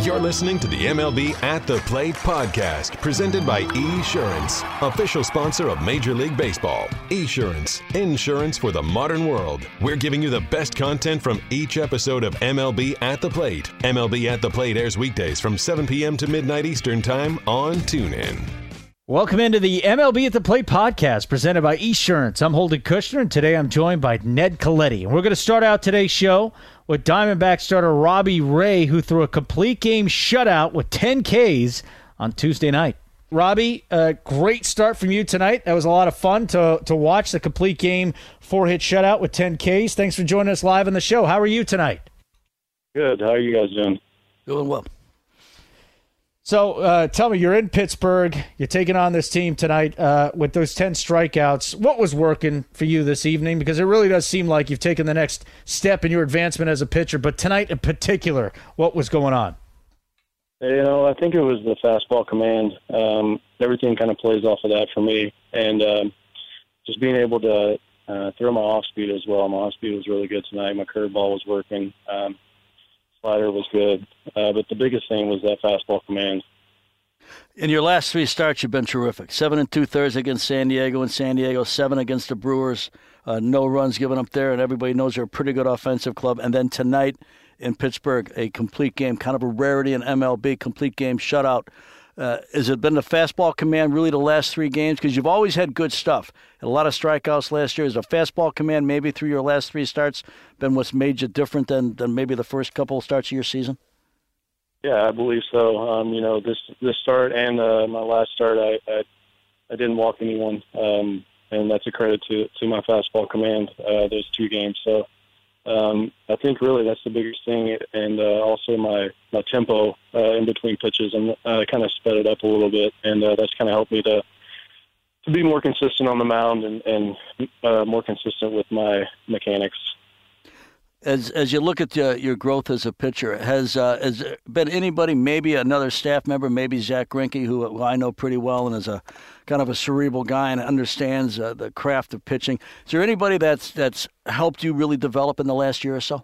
You're listening to the MLB At the Plate podcast, presented by Esurance, official sponsor of Major League Baseball. Esurance, insurance for the modern world. We're giving you the best content from each episode of MLB At the Plate. MLB At the Plate airs weekdays from 7 p.m. to midnight Eastern Time on TuneIn. Welcome into the MLB At the Plate podcast, presented by Esurance. I'm Holden Kushner, and today I'm joined by Ned Colletti. And we're going to start out today's show with Diamondback starter Robbie Ray, who threw a complete game shutout with 10 Ks on Tuesday night. Robbie, a great start from you tonight. That was a lot of fun to watch the complete game 4-hit shutout with 10 Ks. Thanks for joining us live on the show. How are you tonight? Good. How are you guys doing? Doing well. So tell me, you're in Pittsburgh. You're taking on this team tonight with those 10 strikeouts. What was working for you this evening? Because it really does seem like you've taken the next step in your advancement as a pitcher. But tonight in particular, what was going on? I think it was the fastball command. Everything kind of plays off of that for me. And just being able to throw my off-speed as well. My off-speed was really good tonight. My curveball was working. Slider was good, but the biggest thing was that fastball command. In your last three starts, you've been terrific. 7 2/3 against San Diego, 7 against the Brewers. No runs given up there, and everybody knows they're a pretty good offensive club. And then tonight in Pittsburgh, a complete game, kind of a rarity in MLB, complete game shutout. Has it been the fastball command really the last three games? Because you've always had good stuff. Had a lot of strikeouts last year. Is the fastball command maybe through your last three starts been what's made you different than maybe the first couple of starts of your season? Yeah, I believe so. This start and my last start, I didn't walk anyone, and that's a credit to my fastball command those two games. So I think really that's the biggest thing, and also my tempo in between pitches. I kind of sped it up a little bit, and that's kind of helped me to be more consistent on the mound and more consistent with my mechanics. As you look at your growth as a pitcher, has there been anybody, maybe another staff member, maybe Zach Greinke, who I know pretty well and is a kind of a cerebral guy and understands the craft of pitching. Is there anybody that's helped you really develop in the last year or so?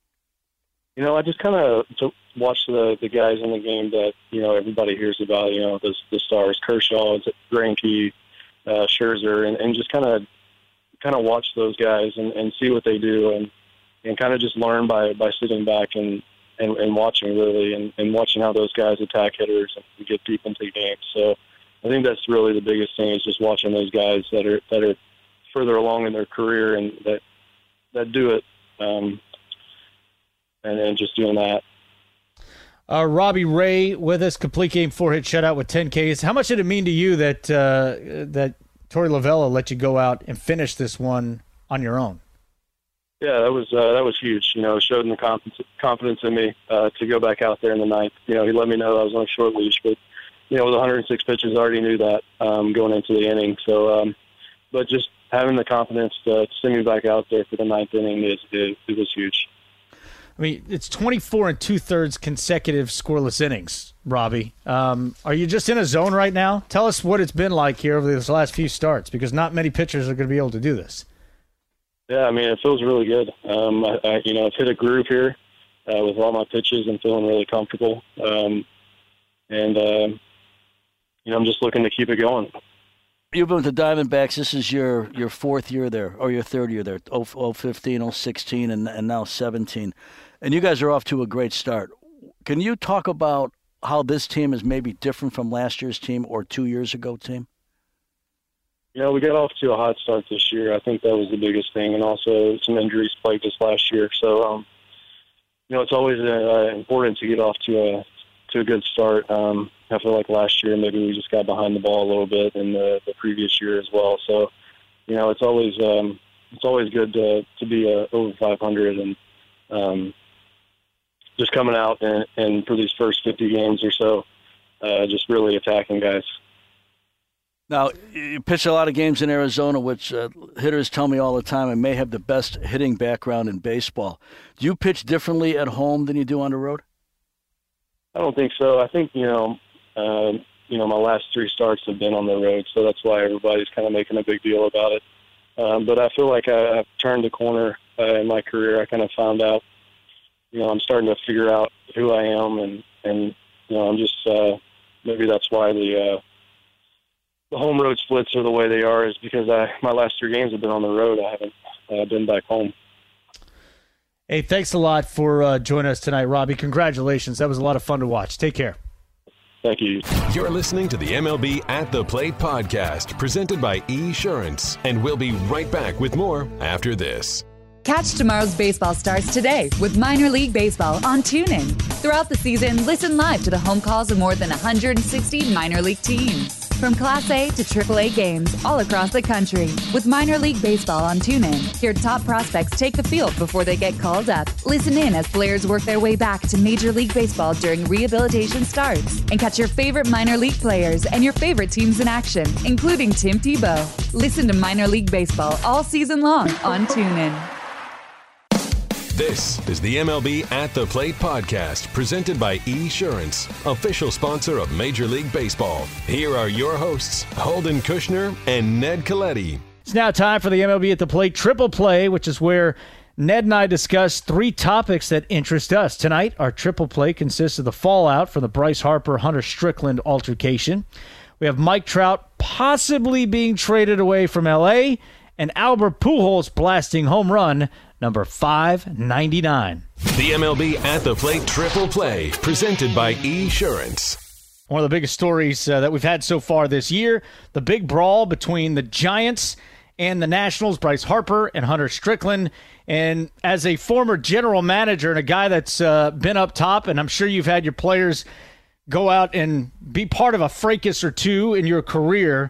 I just kind of watch the guys in the game that everybody hears about. The stars, Kershaw, Greinke, Scherzer, and just kind of watch those guys and see what they do and kind of just learn by sitting back and watching really and watching how those guys attack hitters and get deep into games. So I think that's really the biggest thing is just watching those guys that are further along in their career and that do it and just doing that. Robbie Ray with us, complete game 4-hit shutout with 10 Ks. How much did it mean to you that Torey Lovullo let you go out and finish this one on your own? Yeah, that was huge. It showed the confidence in me to go back out there in the ninth. He let me know I was on a short leash, but with 106 pitches, I already knew that going into the inning. So, but just having the confidence to send me back out there for the ninth inning, it was huge. I mean, it's 24 2/3 consecutive scoreless innings, Robbie. Are you just in a zone right now? Tell us what it's been like here over these last few starts, because not many pitchers are going to be able to do this. Yeah, I mean, it feels really good. I've hit a groove here with all my pitches and feeling really comfortable. I'm just looking to keep it going. You've been with the Diamondbacks. This is your fourth year there, or your third year there, 15, 16, and now 17. And you guys are off to a great start. Can you talk about how this team is maybe different from last year's team or 2 years ago team? We got off to a hot start this year. I think that was the biggest thing, and also some injuries plagued us last year. So, it's always important to get off to a good start. I feel like last year maybe we just got behind the ball a little bit in the previous year as well. So, it's always good to be over 500 and just coming out and for these first 50 games or so, just really attacking guys. Now, you pitch a lot of games in Arizona, which hitters tell me all the time, and may have the best hitting background in baseball. Do you pitch differently at home than you do on the road? I don't think so. I think, my last three starts have been on the road, so that's why everybody's kind of making a big deal about it. But I feel like I've turned a corner in my career. I kind of found out, I'm starting to figure out who I am And I'm just maybe that's why the home road splits are the way they are, is because my last 3 games have been on the road. I haven't been back home. Hey, thanks a lot for joining us tonight, Robbie. Congratulations. That was a lot of fun to watch. Take care. Thank you. You're listening to the MLB At the Plate podcast, presented by eSurance. And we'll be right back with more after this. Catch tomorrow's baseball starts today with Minor League Baseball on TuneIn. Throughout the season, listen live to the home calls of more than 160 minor league teams. From Class A to AAA games all across the country. With Minor League Baseball on TuneIn, hear top prospects take the field before they get called up. Listen in as players work their way back to Major League Baseball during rehabilitation starts. And catch your favorite minor league players and your favorite teams in action, including Tim Tebow. Listen to Minor League Baseball all season long on TuneIn. This is the MLB At the Plate podcast, presented by eSurance, official sponsor of Major League Baseball. Here are your hosts, Holden Kushner and Ned Coletti. It's now time for the MLB At the Plate Triple Play, which is where Ned and I discuss 3 topics that interest us. Tonight, our Triple Play consists of the fallout from the Bryce Harper-Hunter Strickland altercation. We have Mike Trout possibly being traded away from L.A., and Albert Pujols blasting home run number 599. The MLB At the Plate Triple Play, presented by eSurance. One of the biggest stories that we've had so far this year, the big brawl between the Giants and the Nationals, Bryce Harper and Hunter Strickland. And as a former general manager and a guy that's been up top, and I'm sure you've had your players go out and be part of a fracas or two in your career,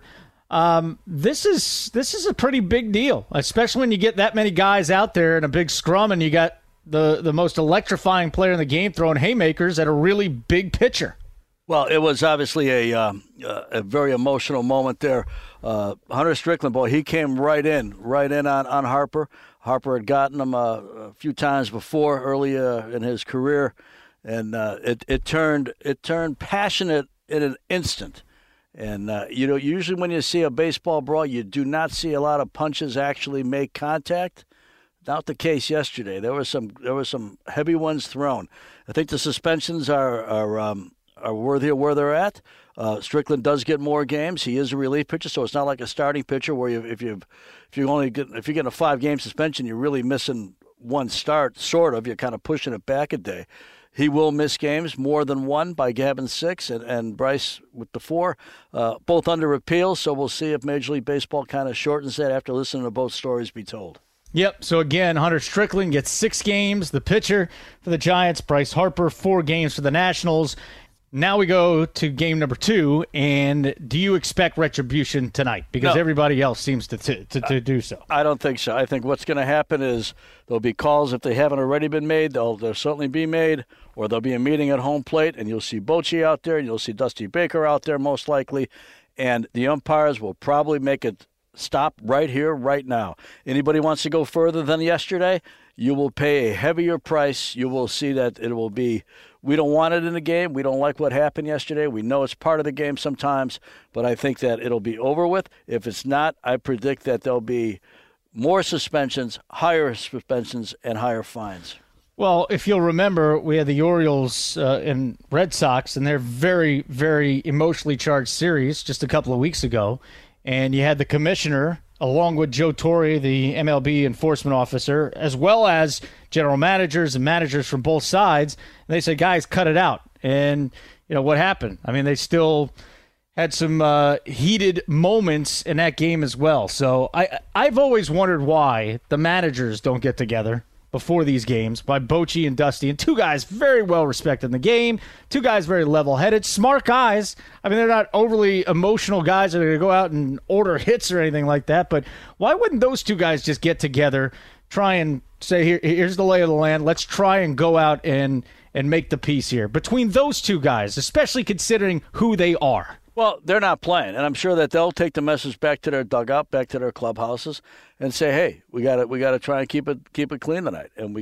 this is a pretty big deal, especially when you get that many guys out there in a big scrum and you got the most electrifying player in the game throwing haymakers at a really big pitcher. Well, it was obviously a very emotional moment there. Hunter Strickland, boy, he came right in on Harper. Harper had gotten him a few times before early in his career, and it turned passionate in an instant. And, usually when you see a baseball brawl, you do not see a lot of punches actually make contact. Not the case yesterday. There were some heavy ones thrown. I think the suspensions are worthy of where they're at. Strickland does get more games. He is a relief pitcher, so it's not like a starting pitcher where if you're getting a 5-game suspension, you're really missing one start. Sort of. You're kind of pushing it back a day. He will miss games, more than one, by Gavin 6 and Bryce with the 4, both under appeal. So we'll see if Major League Baseball kind of shortens that after listening to both stories be told. Yep. So again, Hunter Strickland gets 6 games, the pitcher for the Giants. Bryce Harper, 4 games for the Nationals. Now we go to game number 2, and do you expect retribution tonight? Because everybody else seems to do so. I don't think so. I think what's going to happen is there'll be calls, if they haven't already been made, they'll certainly be made, or there'll be a meeting at home plate, and you'll see Bochy out there, and you'll see Dusty Baker out there most likely, and the umpires will probably make it stop right here, right now. Anybody wants to go further than yesterday, you will pay a heavier price. You will see that it will be, we don't want it in the game. We don't like what happened yesterday. We know it's part of the game sometimes, but I think that it'll be over with. If it's not, I predict that there'll be more suspensions, higher suspensions, and higher fines. Well, if you'll remember, we had the Orioles and Red Sox, and their very, very emotionally charged series just a couple of weeks ago, and you had the commissioner, along with Joe Torre, the MLB enforcement officer, as well as general managers and managers from both sides. And they said, guys, cut it out. And, what happened? I mean, they still had some heated moments in that game as well. So I've always wondered why the managers don't get together before these games, by Bochy and Dusty, and 2 guys very well respected in the game, 2 guys very level-headed, smart guys. I mean, they're not overly emotional guys that are going to go out and order hits or anything like that, but why wouldn't those 2 guys just get together, try and say, here's the lay of the land, let's try and go out and make the peace here? Between those 2 guys, especially considering who they are. Well, they're not playing, and I'm sure that they'll take the message back to their dugout, back to their clubhouses, and say, "Hey, we got to try and keep it clean tonight." And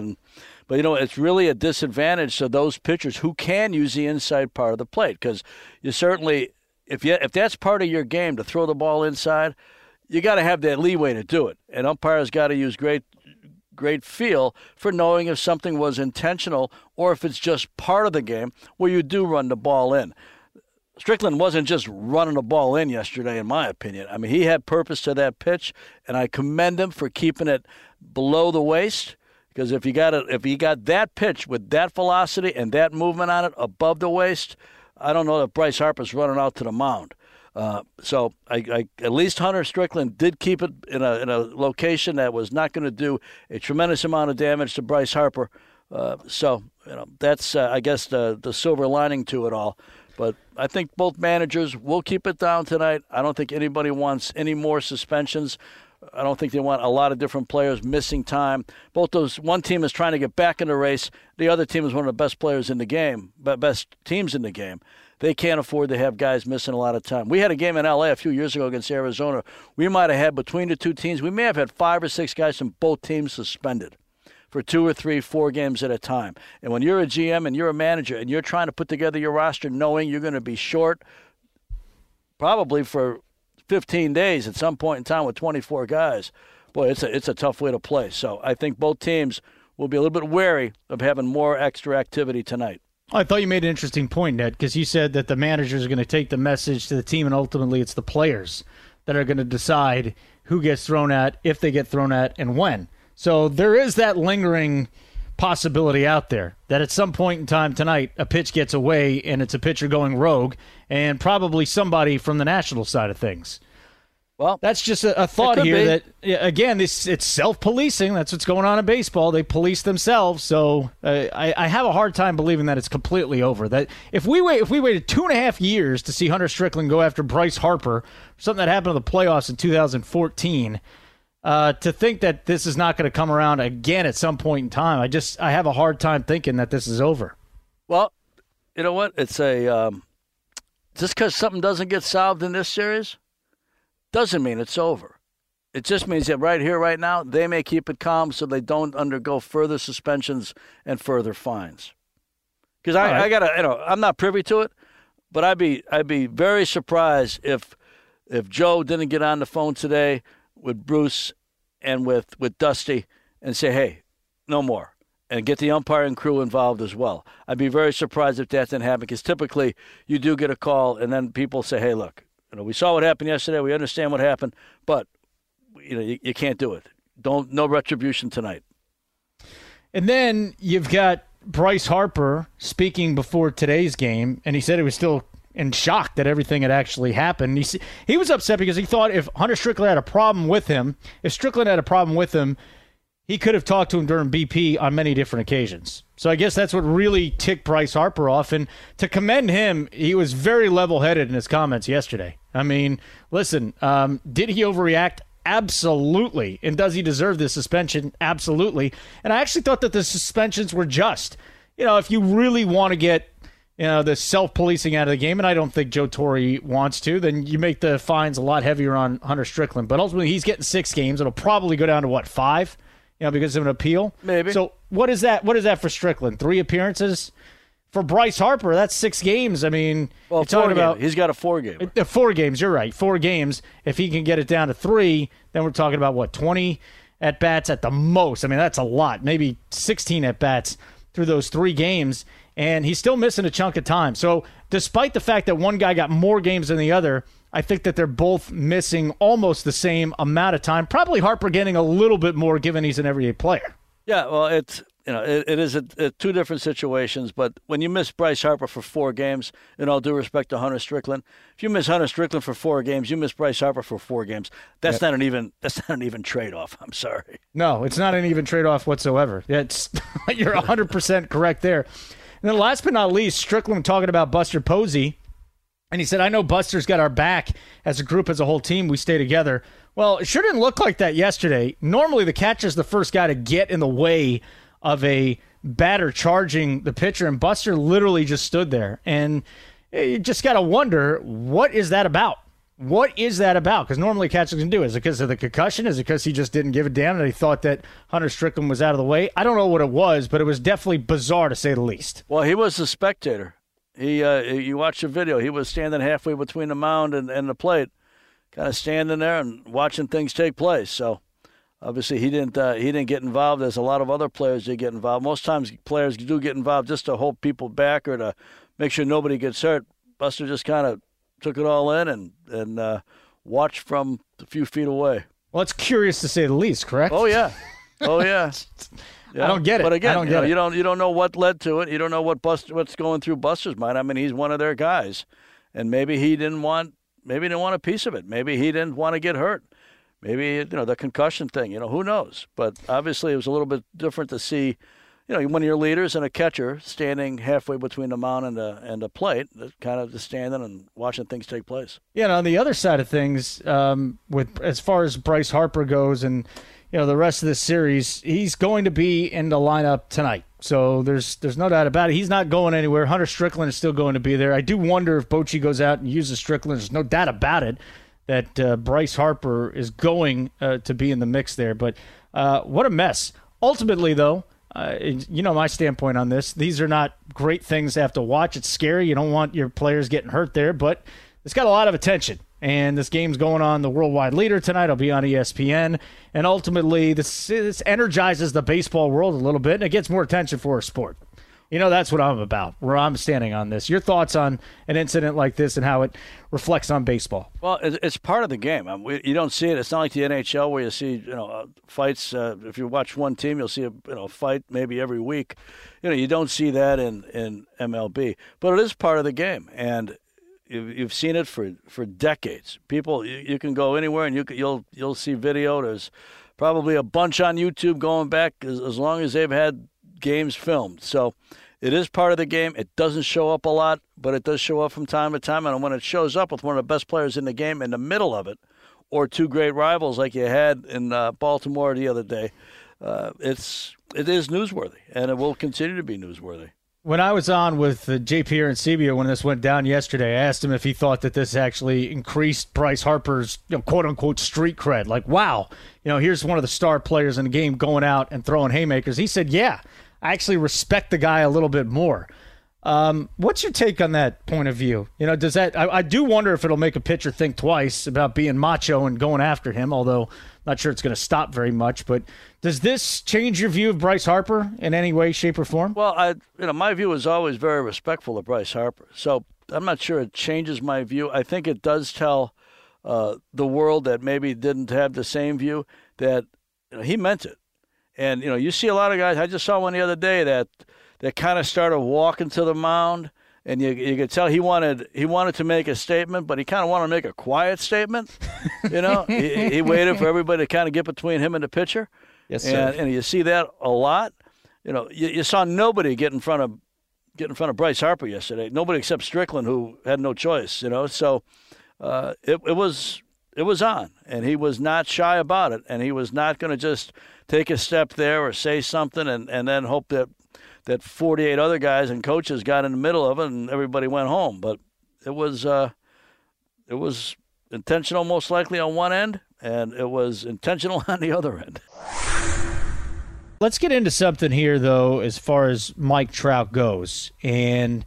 but it's really a disadvantage to those pitchers who can use the inside part of the plate, because you certainly, if that's part of your game to throw the ball inside, you got to have that leeway to do it, and umpires got to use great great feel for knowing if something was intentional or if it's just part of the game where you do run the ball in. Strickland wasn't just running the ball in yesterday, in my opinion. I mean, he had purpose to that pitch, and I commend him for keeping it below the waist. Because if you got that pitch with that velocity and that movement on it above the waist, I don't know that Bryce Harper's running out to the mound. So at least Hunter Strickland did keep it in a location that was not going to do a tremendous amount of damage to Bryce Harper. So that's I guess the silver lining to it all. But I think both managers will keep it down tonight. I don't think anybody wants any more suspensions. I don't think they want a lot of different players missing time. One team is trying to get back in the race. The other team is one of the best players in the game, best teams in the game. They can't afford to have guys missing a lot of time. We had a game in L.A. a few years ago against Arizona. We might have had, between the two teams, we may have had 5 or 6 guys from both teams suspended for 2 or 3, 4 games at a time. And when you're a GM and you're a manager and you're trying to put together your roster knowing you're going to be short probably for 15 days at some point in time with 24 guys, boy, it's a tough way to play. So I think both teams will be a little bit wary of having more extra activity tonight. I thought you made an interesting point, Ned, because you said that the managers are going to take the message to the team, and ultimately it's the players that are going to decide who gets thrown at, if they get thrown at, and when. So there is that lingering possibility out there that at some point in time tonight, a pitch gets away and it's a pitcher going rogue, and probably somebody from the national side of things. Well, that's just a thought here that, again, it's self-policing. That's what's going on in baseball. They police themselves. So I have a hard time believing that it's completely over. That if we waited 2.5 years to see Hunter Strickland go after Bryce Harper, something that happened in the playoffs in 2014, to think that this is not going to come around again at some point in time, I have a hard time thinking that this is over. Well, you know what? It's just because something doesn't get solved in this series doesn't mean it's over. It just means that right here, right now, they may keep it calm so they don't undergo further suspensions and further fines. Because I gotta, I'm not privy to it, but I'd be very surprised if Joe didn't get on the phone today with Bruce and with Dusty and say, hey, no more, and get the umpiring crew involved as well. I'd be very surprised if that didn't happen, because typically you do get a call and then people say, hey, look, we saw what happened yesterday. We understand what happened, but you can't do it. No retribution tonight. And then you've got Bryce Harper speaking before today's game, and he said he was still in shock that everything had actually happened. He was upset because he thought if Hunter Strickland had a problem with him, he could have talked to him during BP on many different occasions. So I guess that's what really ticked Bryce Harper off. And to commend him, he was very level-headed in his comments yesterday. I mean, listen, did he overreact? Absolutely. And does he deserve this suspension? Absolutely. And I actually thought that the suspensions were just. If you really want to get the self-policing out of the game, and I don't think Joe Torre wants to, then you make the fines a lot heavier on Hunter Strickland. But ultimately, he's getting 6 games. It'll probably go down to, 5? Because of an appeal? Maybe. So what is that? What is that for Strickland? 3 appearances? For Bryce Harper, that's 6 games. I mean, well, talking about he's got a 4-gamer. 4 games, you're right. 4 games. If he can get it down to 3, then we're talking about, 20 at-bats at the most. I mean, that's a lot. Maybe 16 at-bats through those 3 games, and he's still missing a chunk of time. So despite the fact that one guy got more games than the other, I think that they're both missing almost the same amount of time. Probably Harper getting a little bit more given he's an everyday player. Yeah, well, it is 2 different situations. But when you miss Bryce Harper for 4 games, in all due respect to Hunter Strickland, if you miss Hunter Strickland for 4 games, you miss Bryce Harper for 4 games. That's not an even trade-off. I'm sorry. No, it's not an even trade-off whatsoever. It's you're 100% correct there. And then last but not least, Strickland talking about Buster Posey. And he said, I know Buster's got our back as a group, as a whole team. We stay together. Well, it sure didn't look like that yesterday. Normally, the catcher's the first guy to get in the way of a batter charging the pitcher, and Buster literally just stood there. And you just got to wonder, what is that about? What is that about? Because normally catchers can do it. Is it because of the concussion? Is it because he just didn't give a damn and he thought that Hunter Strickland was out of the way? I don't know what it was, but it was definitely bizarre to say the least. Well, he was a spectator. You watch the video. He was standing halfway between the mound and the plate, kind of standing there and watching things take place. So Obviously, he didn't get involved as a lot of other players did get involved. Most times players do get involved just to hold people back or to make sure nobody gets hurt. Buster just kind of took it all in and watched from a few feet away. Well, it's curious to say the least, correct? Oh, yeah. Oh, yeah. I don't get it. But again, I don't get it. You don't know what led to it. You don't know what's going through Buster's mind. I mean, he's one of their guys, and maybe he didn't want a piece of it. Maybe he didn't want to get hurt. Maybe the concussion thing. Who knows? But obviously, it was a little bit different to see. One of your leaders and a catcher standing halfway between the mound and the plate, kind of just standing and watching things take place. Yeah, and on the other side of things, with as far as Bryce Harper goes, and the rest of this series, he's going to be in the lineup tonight. So there's no doubt about it. He's not going anywhere. Hunter Strickland is still going to be there. I do wonder if Bochy goes out and uses Strickland. There's no doubt about it that Bryce Harper is going to be in the mix there. But what a mess. Ultimately, though, my standpoint on this, these are not great things to have to watch. It's scary. You don't want your players getting hurt there, but it's got a lot of attention. And this game's going on the Worldwide Leader tonight. It'll be on ESPN. And ultimately, this energizes the baseball world a little bit, and it gets more attention for a sport. That's what I'm about, where I'm standing on this. Your thoughts on an incident like this and how it reflects on baseball? Well, it's part of the game. You don't see it. It's not like the NHL where you see, fights. If you watch one team, you'll see a fight maybe every week. You don't see that in MLB. But it is part of the game, and you've seen it for decades. People, you can go anywhere and you'll see video. There's probably a bunch on YouTube going back as long as they've had games filmed. So it is part of the game. It doesn't show up a lot, but it does show up from time to time. And when it shows up with one of the best players in the game in the middle of it, or two great rivals like you had in Baltimore the other day, it is newsworthy, and it will continue to be newsworthy. When I was on with JP Arancibia when this went down yesterday, I asked him if he thought that this actually increased Bryce Harper's quote-unquote street cred. Like, wow, here's one of the star players in the game going out and throwing haymakers. He said, yeah, I actually respect the guy a little bit more. What's your take on that point of view? Does that? I do wonder if it'll make a pitcher think twice about being macho and going after him, although I'm not sure it's going to stop very much. But does this change your view of Bryce Harper in any way, shape, or form? Well, my view is always very respectful of Bryce Harper. So I'm not sure it changes my view. I think it does tell the world that maybe didn't have the same view that he meant it. And, you see a lot of guys. I just saw one the other day that kind of started walking to the mound, and you could tell he wanted to make a statement, but he kind of wanted to make a quiet statement. He waited for everybody to kind of get between him and the pitcher. Yes, sir. And you see that a lot. You saw nobody get in front of Bryce Harper yesterday. Nobody except Strickland, who had no choice. So it was on, and he was not shy about it, and he was not going to just take a step there or say something and then hope that 48 other guys and coaches got in the middle of it and everybody went home. But it was intentional most likely on one end, and it was intentional on the other end. Let's get into something here, though, as far as Mike Trout goes. And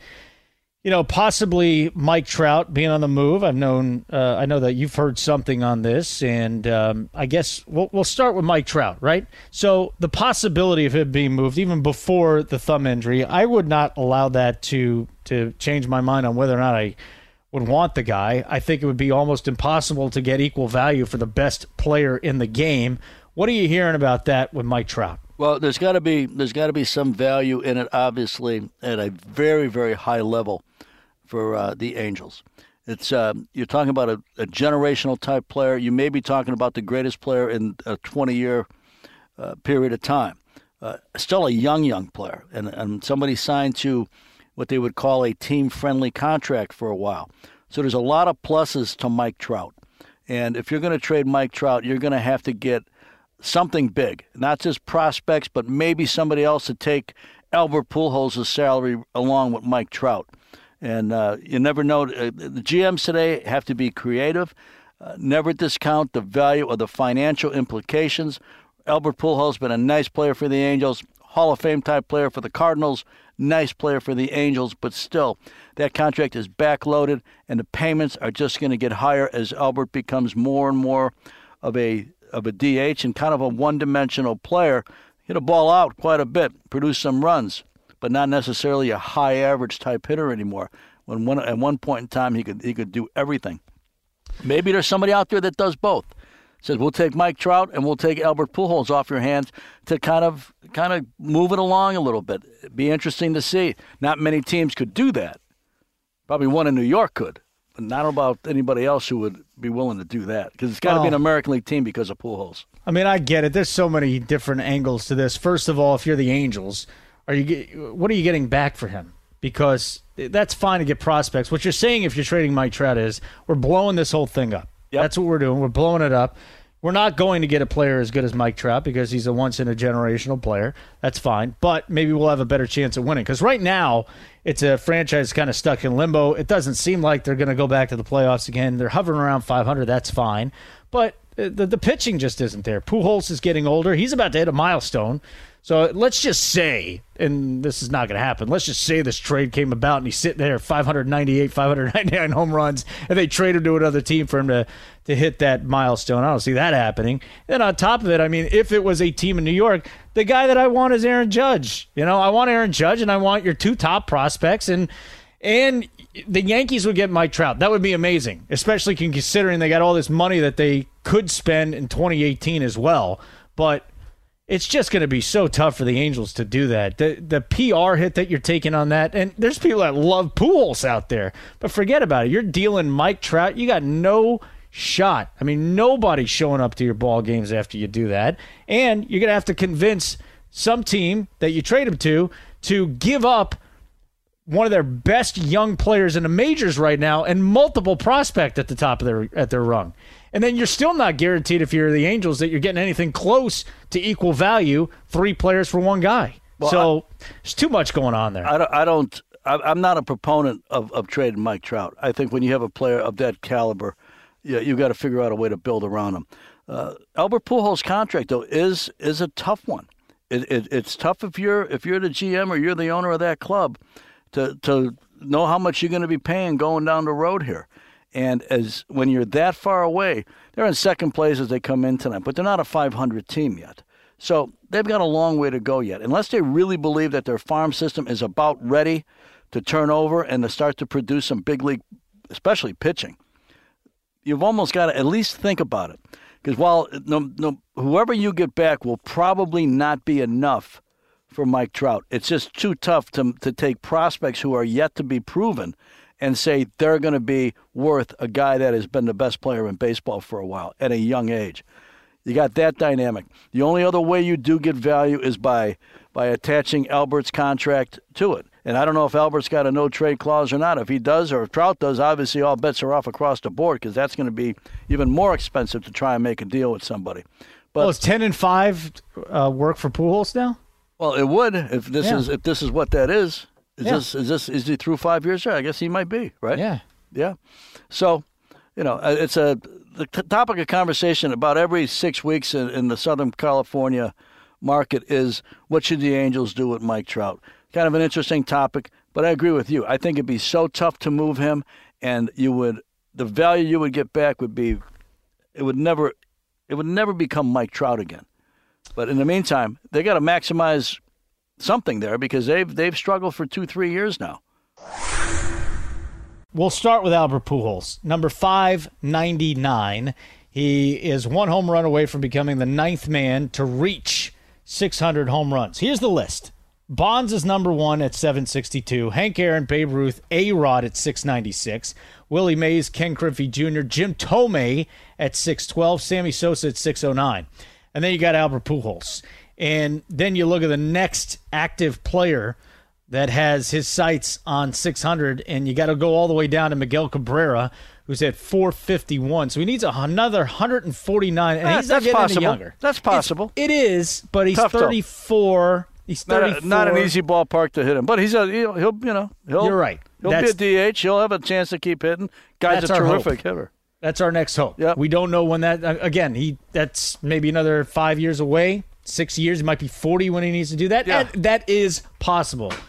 possibly Mike Trout being on the move. I know that you've heard something on this, and I guess we'll start with Mike Trout, right? So the possibility of him being moved, even before the thumb injury, I would not allow that to change my mind on whether or not I would want the guy. I think it would be almost impossible to get equal value for the best player in the game. What are you hearing about that with Mike Trout? Well, there's got to be some value in it, obviously, at a very, very high level for the Angels. It's you're talking about a generational type player. You may be talking about the greatest player in a 20-year period of time. Still a young player, and somebody signed to what they would call a team-friendly contract for a while. So there's a lot of pluses to Mike Trout. And if you're going to trade Mike Trout, you're going to have to get something big, not just prospects, but maybe somebody else to take Albert Pujols' salary along with Mike Trout. And you never know. The GMs today have to be creative. Never discount the value of the financial implications. Albert Pujols has been a nice player for the Angels, Hall of Fame type player for the Cardinals, nice player for the Angels, but still, that contract is backloaded, and the payments are just going to get higher as Albert becomes more and more of a a DH and kind of a one-dimensional player. Hit a ball out quite a bit, produce some runs, but not necessarily a high average type hitter anymore. At one point in time he could do everything. Maybe there's somebody out there that does both. Says we'll take Mike Trout and we'll take Albert Pujols off your hands to kind of move it along a little bit. It'd be interesting to see. Not many teams could do that. Probably one in New York could, but not about anybody else who would be willing to do that, because it's got to be an American League team because of Pujols. I mean, I get it. There's so many different angles to this. First of all, if you're the Angels, what are you getting back for him? Because that's fine to get prospects. What you're saying if you're trading Mike Trout is we're blowing this whole thing up. Yep. That's what we're doing. We're blowing it up. We're not going to get a player as good as Mike Trout because he's a once-in-a-generational player. That's fine. But maybe we'll have a better chance of winning. Because right now, it's a franchise kind of stuck in limbo. It doesn't seem like they're going to go back to the playoffs again. They're hovering around 500. That's fine. But the pitching just isn't there. Pujols is getting older. He's about to hit a milestone. So let's just say, and this is not going to happen, let's just say this trade came about and he's sitting there 599 home runs, and they trade him to another team for him to hit that milestone. I don't see that happening. And on top of it, I mean, if it was a team in New York, the guy that I want is Aaron Judge. I want Aaron Judge, and I want your two top prospects, and the Yankees would get Mike Trout. That would be amazing, especially considering they got all this money that they could spend in 2018 as well. But it's just going to be so tough for the Angels to do that. The PR hit that you're taking on that, and there's people that love Pujols out there, but forget about it. You're dealing Mike Trout. You got no shot. I mean, nobody's showing up to your ball games after you do that, and you're going to have to convince some team that you trade him to give up one of their best young players in the majors right now and multiple prospects at the top of their rung. And then you're still not guaranteed, if you're the Angels, that you're getting anything close to equal value, 3 players for one guy. Well, there's too much going on there. I'm not a proponent of trading Mike Trout. I think when you have a player of that caliber, you've got to figure out a way to build around him. Albert Pujols' contract, though, is a tough one. It's tough if you're the GM or you're the owner of that club to know how much you're going to be paying going down the road here. And when you're that far away, they're in second place as they come in tonight, but they're not a 500 team yet. So they've got a long way to go yet. Unless they really believe that their farm system is about ready to turn over and to start to produce some big league, especially pitching, you've almost got to at least think about it. Because while whoever you get back will probably not be enough for Mike Trout, it's just too tough to take prospects who are yet to be proven and say they're going to be worth a guy that has been the best player in baseball for a while at a young age. You got that dynamic. The only other way you do get value is by attaching Albert's contract to it. And I don't know if Albert's got a no-trade clause or not. If he does or if Trout does, obviously all bets are off across the board because that's going to be even more expensive to try and make a deal with somebody. But is 10-5 work for Pujols now? Well, it would if this is what that is. Is he through 5 years? Yeah, I guess he might be, right? Yeah. So, it's the topic of conversation about every 6 weeks in the Southern California market is what should the Angels do with Mike Trout? Kind of an interesting topic, but I agree with you. I think it'd be so tough to move him, and the value you would get back would be, it would never become Mike Trout again. But in the meantime, they got to maximize something there because they've struggled for 2-3 years now. We'll start with Albert Pujols, number 599. He is one home run away from becoming the 9th man to reach 600 home runs. Here's the list. Bonds is number 1 at 762. Hank Aaron, Babe Ruth, A-Rod at 696. Willie Mays, Ken Griffey Jr., Jim Thome at 612. Sammy Sosa at 609. And then you got Albert Pujols. And then you look at the next active player that has his sights on 600, and you got to go all the way down to Miguel Cabrera, who's at 451. So he needs another 149, and he's not getting any younger. That's possible. It is, but he's tough 34. He's 34. Not an easy ballpark to hit him, but he'll You're right. He'll be a DH. He'll have a chance to keep hitting. Guy's a terrific hitter. That's our next hope. Yep. We don't know when that again. That's maybe another 5 years away. 6 years. He might be 40 when he needs to do that. Yeah. That is possible.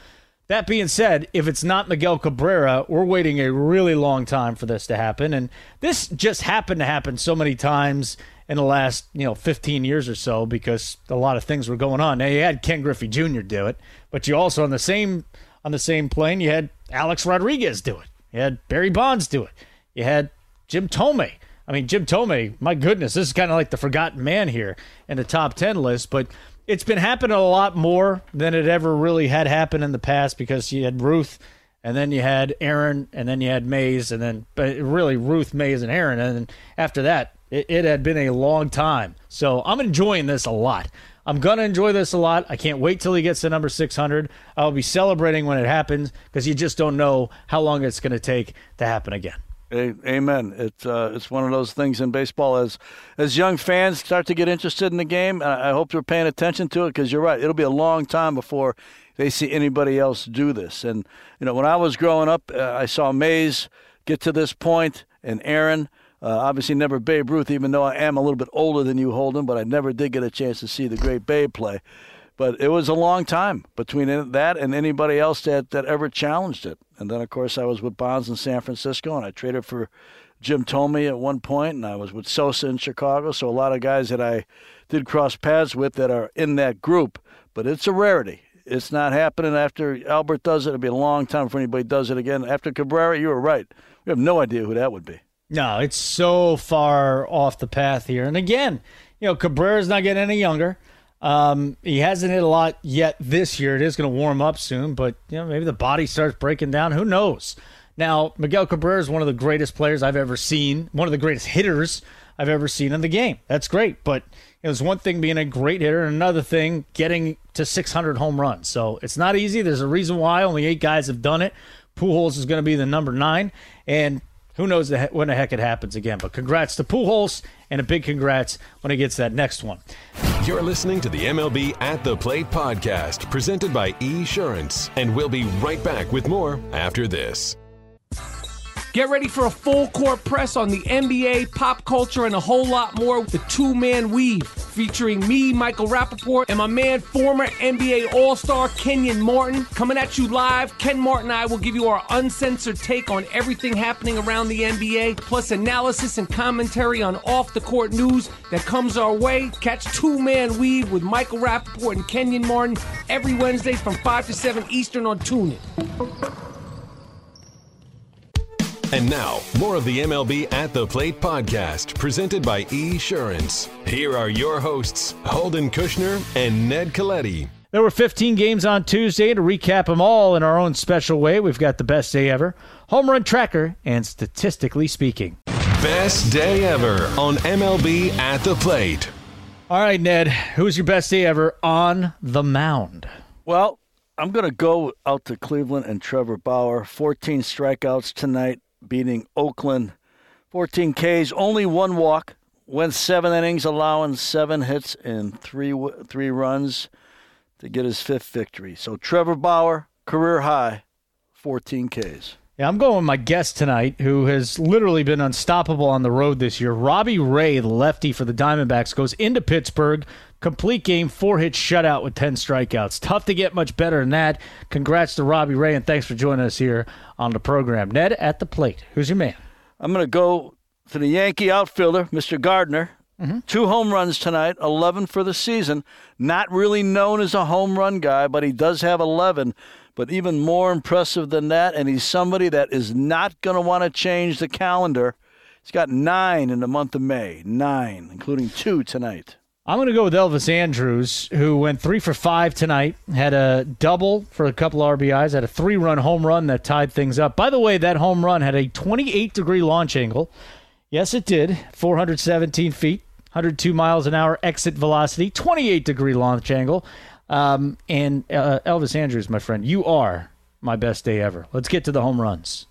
That being said, if it's not Miguel Cabrera, we're waiting a really long time for this to happen. And this just happened to happen so many times in the last 15 years or so because a lot of things were going on. Now, you had Ken Griffey Jr. do it, but you also on the same plane, you had Alex Rodriguez do it. You had Barry Bonds do it. You had Jim Thome. I mean, Jim Thome, my goodness, this is kind of like the forgotten man here in the top 10 list, but it's been happening a lot more than it ever really had happened in the past because you had Ruth, and then you had Aaron, and then you had Mays, and then but really Ruth, Mays, and Aaron. And then after that, it had been a long time. So I'm enjoying this a lot. I'm going to enjoy this a lot. I can't wait till he gets to number 600. I'll be celebrating when it happens because you just don't know how long it's going to take to happen again. Amen. It's one of those things in baseball as young fans start to get interested in the game. I hope they're paying attention to it because you're right. It'll be a long time before they see anybody else do this. And when I was growing up, I saw Mays get to this point, and Aaron. Obviously, never Babe Ruth, even though I am a little bit older than you, Holden. But I never did get a chance to see the great Babe play. But it was a long time between that and anybody else that ever challenged it. And then, of course, I was with Bonds in San Francisco, and I traded for Jim Thome at one point, and I was with Sosa in Chicago. So a lot of guys that I did cross paths with that are in that group. But it's a rarity. It's not happening after Albert does it. It'll be a long time before anybody does it again. After Cabrera, you were right. We have no idea who that would be. No, it's so far off the path here. And again, Cabrera's not getting any younger. He hasn't hit a lot yet this year. It is going to warm up soon, but maybe the body starts breaking down. Who knows? Now, Miguel Cabrera is one of the greatest players I've ever seen, one of the greatest hitters I've ever seen in the game. That's great, but it's one thing being a great hitter and another thing getting to 600 home runs. So it's not easy. There's a reason why only 8 guys have done it. Pujols is going to be the number 9, and who knows when the heck it happens again. But congrats to Pujols, and a big congrats when he gets that next one. You're listening to the MLB At the Plate podcast, presented by Esurance. And we'll be right back with more after this. Get ready for a full court press on the NBA, pop culture, and a whole lot more with the two-man weave, featuring me, Michael Rappaport, and my man, former NBA All-Star Kenyon Martin. Coming at you live, Ken Martin and I will give you our uncensored take on everything happening around the NBA, plus analysis and commentary on off-the-court news that comes our way. Catch Two-Man Weave with Michael Rappaport and Kenyon Martin every Wednesday from 5 to 7 Eastern on TuneIn. And now, more of the MLB At the Plate podcast, presented by Esurance. Here are your hosts, Holden Kushner and Ned Coletti. There were 15 games on Tuesday. To recap them all in our own special way, we've got the best day ever, home run tracker, and statistically speaking. Best day ever on MLB At the Plate. All right, Ned, who's your best day ever on the mound? Well, I'm going to go out to Cleveland and Trevor Bauer. 14 strikeouts tonight, beating Oakland. 14 Ks, only 1 walk. Went 7 innings, allowing 7 hits and 3 runs to get his 5th victory. So Trevor Bauer, career high, 14 Ks. Yeah, I'm going with my guest tonight, who has literally been unstoppable on the road this year. Robbie Ray, the lefty for the Diamondbacks, goes into Pittsburgh, complete game, 4-hit shutout with 10 strikeouts. Tough to get much better than that. Congrats to Robbie Ray, and thanks for joining us here on the program. Ned, at the plate, who's your man? I'm going to go to the Yankee outfielder, Mr. Gardner. 2 home runs tonight, 11 for the season. Not really known as a home run guy, but he does have 11. But even more impressive than that, and he's somebody that is not going to want to change the calendar. He's got 9 in the month of May, 9, including 2 tonight. I'm going to go with Elvis Andrus, who went 3 for 5 tonight, had a double for a couple RBIs, had a 3-run home run that tied things up. By the way, that home run had a 28-degree launch angle. Yes, it did. 417 feet, 102 miles an hour exit velocity, 28-degree launch angle. And Elvis Andrus, my friend, you are my best day ever. Let's get to the home runs.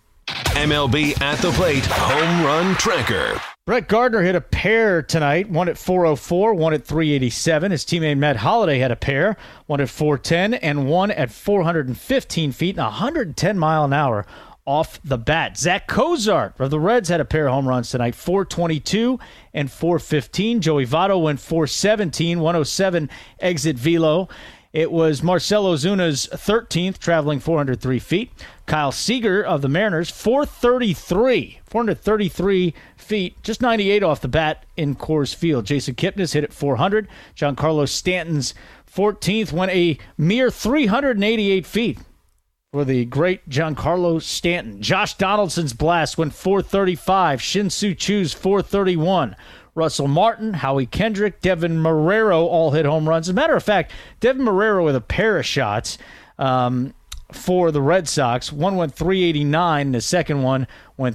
MLB At the Plate home run tracker. Brett Gardner hit a pair tonight, one at 404, one at 387. His teammate Matt Holliday had a pair, one at 410 and one at 415 feet and 110 mile an hour off the bat. Zach Cozart of the Reds had a pair of home runs tonight, 422 and 415. Joey Votto went 417, 107 exit velo. It was Marcell Ozuna's 13th, traveling 403 feet. Kyle Seager of the Mariners, 433 feet, just 98 off the bat in Coors Field. Jason Kipnis hit at 400. Giancarlo Stanton's 14th went a mere 388 feet for the great Giancarlo Stanton. Josh Donaldson's blast went 435. Shin-Soo Choo's 431. Russell Martin, Howie Kendrick, Devin Marrero all hit home runs. As a matter of fact, Devin Marrero with a pair of shots for the Red Sox. One went 389, and the second one went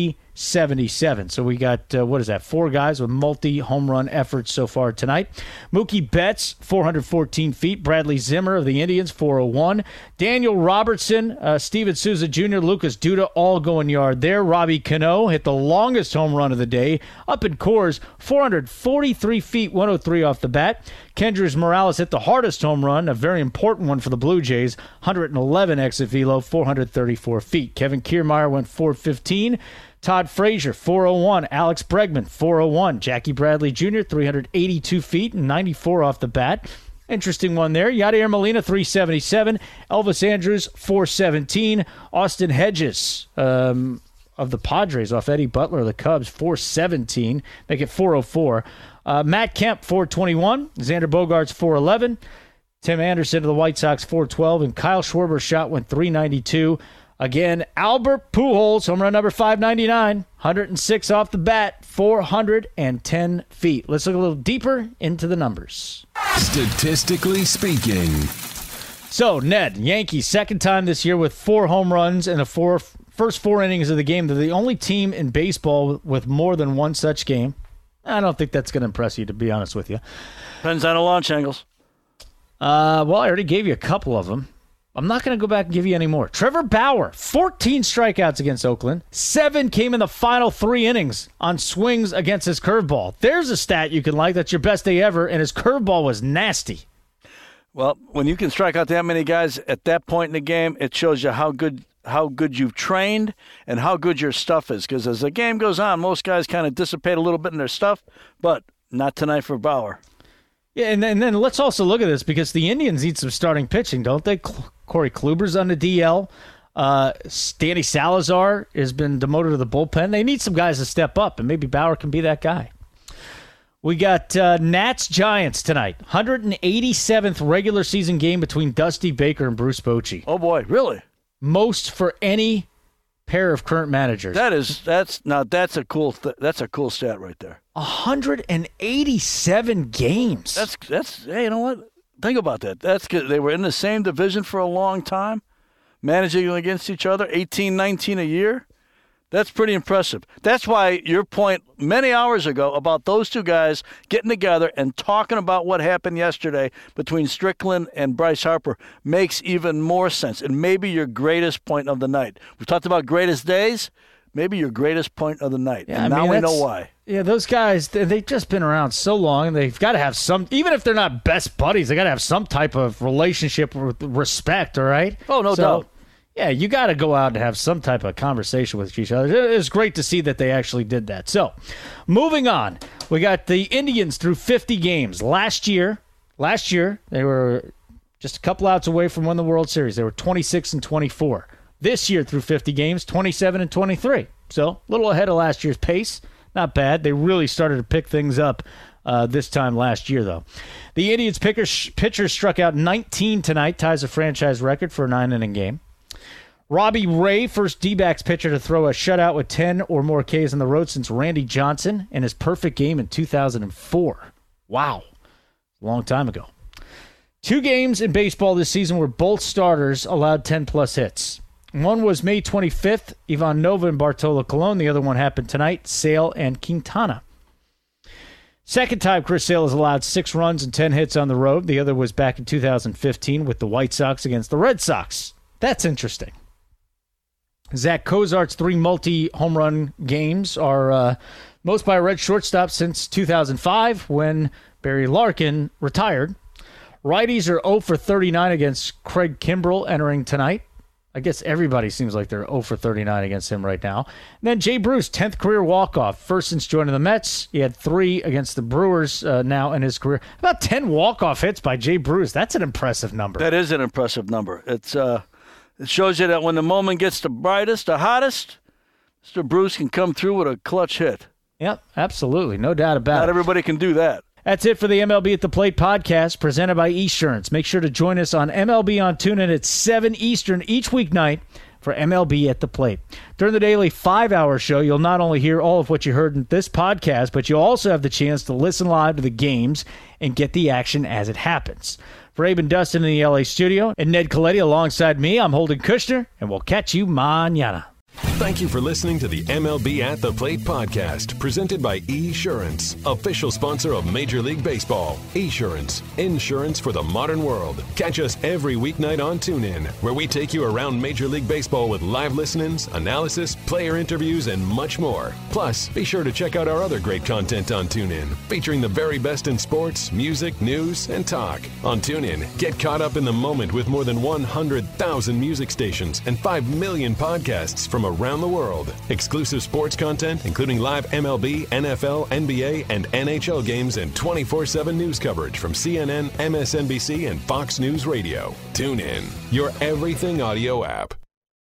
377. So we got, 4 guys with multi-home run efforts so far tonight. Mookie Betts, 414 feet. Bradley Zimmer of the Indians, 401. Daniel Robertson, Steven Souza Jr., Lucas Duda, all going yard there. Robbie Cano hit the longest home run of the day up in Coors, 443 feet, 103 off the bat. Kendrys Morales hit the hardest home run, a very important one for the Blue Jays, 111 exit velo, 434 feet. Kevin Kiermaier went 415. Todd Frazier, 401. Alex Bregman, 401. Jackie Bradley Jr., 382 feet and 94 off the bat. Interesting one there. Yadier Molina, 377. Elvis Andrus, 417. Austin Hedges of the Padres off Eddie Butler of the Cubs, 417. Make it 404. Matt Kemp, 421. Xander Bogaerts, 411. Tim Anderson of the White Sox, 412. And Kyle Schwarber's shot went 392. Again, Albert Pujols, home run number 599, 106 off the bat, 410 feet. Let's look a little deeper into the numbers. Statistically speaking. So, Ned, Yankees, second time this year with 4 home runs in the first 4 innings of the game. They're the only team in baseball with more than one such game. I don't think that's going to impress you, to be honest with you. Depends on the launch angles. Well, I already gave you a couple of them. I'm not going to go back and give you any more. Trevor Bauer, 14 strikeouts against Oakland. 7 came in the final 3 innings on swings against his curveball. There's a stat you can like. That's your best day ever, and his curveball was nasty. Well, when you can strike out that many guys at that point in the game, it shows you how good you've trained and how good your stuff is. Because as the game goes on, most guys kind of dissipate a little bit in their stuff, but not tonight for Bauer. Yeah, and then let's also look at this because the Indians need some starting pitching, don't they? Corey Kluber's on the DL. Danny Salazar has been demoted to the bullpen. They need some guys to step up, and maybe Bauer can be that guy. We got Nats-Giants tonight. 187th regular season game between Dusty Baker and Bruce Bochy. Oh, boy, really? Most for any pair of current managers. That's a cool stat right there. 187 games. That's hey, you know what? Think about that. That's good. They were in the same division for a long time, managing against each other, 18-19 a year. That's pretty impressive. That's why your point many hours ago about those two guys getting together and talking about what happened yesterday between Strickland and Bryce Harper makes even more sense, and maybe your greatest point of the night. We've talked about greatest days, maybe your greatest point of the night, and now we know why. Yeah, those guys, they've just been around so long, and they've got to have some, even if they're not best buddies, they got to have some type of relationship with respect, all right? Oh, no doubt. Yeah, you got to go out and have some type of conversation with each other. It was great to see that they actually did that. So, moving on, we got the Indians through 50 games. Last year, they were just a couple outs away from winning the World Series. They were 26-24. This year, through 50 games, 27-23. So, a little ahead of last year's pace. Not bad. They really started to pick things up this time last year, though. The Indians pitchers struck out 19 tonight, ties a franchise record for a 9-inning game. Robbie Ray, first D-backs pitcher to throw a shutout with 10 or more Ks on the road since Randy Johnson in his perfect game in 2004. Wow. Long time ago. 2 games in baseball this season where both starters allowed 10-plus hits. One was May 25th, Ivan Nova and Bartolo Colon. The other one happened tonight, Sale and Quintana. Second time Chris Sale has allowed 6 runs and 10 hits on the road. The other was back in 2015 with the White Sox against the Red Sox. That's interesting. Zach Cozart's 3 multi-home run games are most by a Red shortstop since 2005 when Barry Larkin retired. Righties are 0 for 39 against Craig Kimbrell entering tonight. I guess everybody seems like they're 0 for 39 against him right now. And then Jay Bruce, 10th career walk-off. First since joining the Mets. He had 3 against the Brewers now in his career. About 10 walk-off hits by Jay Bruce. That's an impressive number. That is an impressive number. It shows you that when the moment gets the brightest, the hottest, Mr. Bruce can come through with a clutch hit. Yep, absolutely. No doubt about it. Not everybody can do that. That's it for the MLB at the Plate podcast presented by Esurance. Make sure to join us on MLB on TuneIn at 7 Eastern each weeknight for MLB at the Plate. During the daily 5-hour show, you'll not only hear all of what you heard in this podcast, but you'll also have the chance to listen live to the games and get the action as it happens. For Abe and Dustin in the LA studio and Ned Coletti alongside me, I'm Holden Kushner, and we'll catch you mañana. Thank you for listening to the MLB at the Plate podcast, presented by Esurance, official sponsor of Major League Baseball. Esurance, insurance for the modern world. Catch us every weeknight on TuneIn, where we take you around Major League Baseball with live listen-ins, analysis, player interviews, and much more. Plus, be sure to check out our other great content on TuneIn, featuring the very best in sports, music, news, and talk. On TuneIn, get caught up in the moment with more than 100,000 music stations and 5 million podcasts from around the world. Exclusive sports content, including live MLB, NFL, NBA, and NHL games and 24/7 news coverage from CNN, MSNBC, and Fox News Radio. Tune in, your everything audio app.